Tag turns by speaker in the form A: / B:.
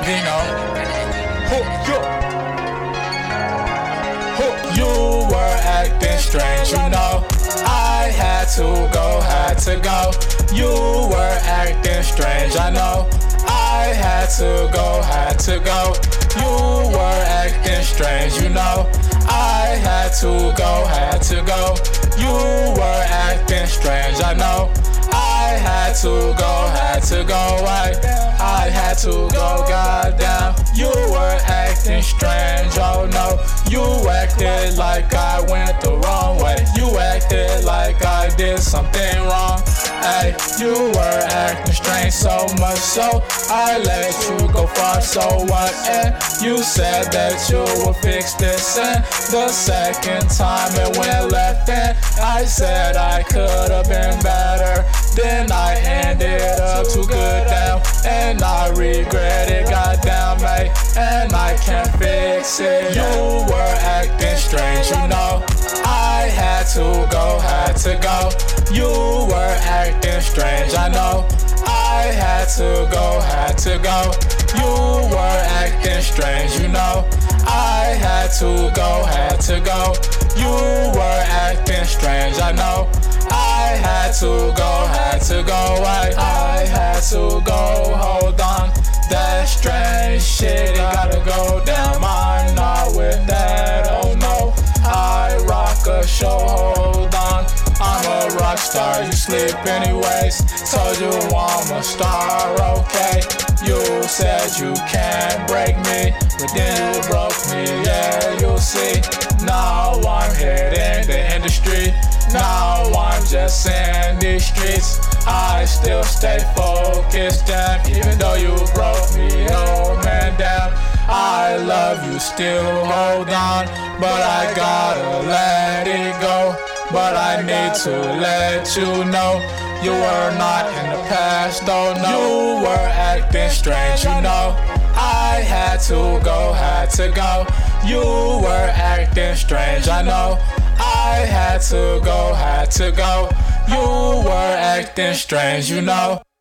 A: You know, you were acting strange, you know. I had to go. You were acting strange, I know. I had to go. You were acting strange, you know. I had to go. You were acting strange, I know. I had to go. I had to go, goddamn. You were acting strange, oh no. You acted like I went the wrong way. You acted like I did something wrong. Ay, you were acting strange, so much so I let you go far, so what? And you said that you would fix this, and the second time it went left, and I said I could have been better. Then I ended up too good down, and I regret it, goddamn mate, and I can't fix it. You were acting strange, you know. I had to go. You were acting strange, I know. I had to go. You were acting strange, you know. I had to go. You were acting strange, I know. I had to go. I had to go. Hold on, that strange shit, it gotta go down. I'm not with that, oh no. I rock a show, hold on. I'm a rock star, you sleep anyways. Told you I'm a star, okay. You said you can't break me, but then you broke me, yeah, you'll see. Now I'm hitting the industry. Now I'm just in these streets. I still stay focused, damn. Even though you broke me, oh man, damn. I love you still, hold on. But I gotta let it go. But I need to let you know you were not in the past, oh no. You were acting strange, you know. I had to go. You were acting strange, I know. I had to go. You were acting strange, you know.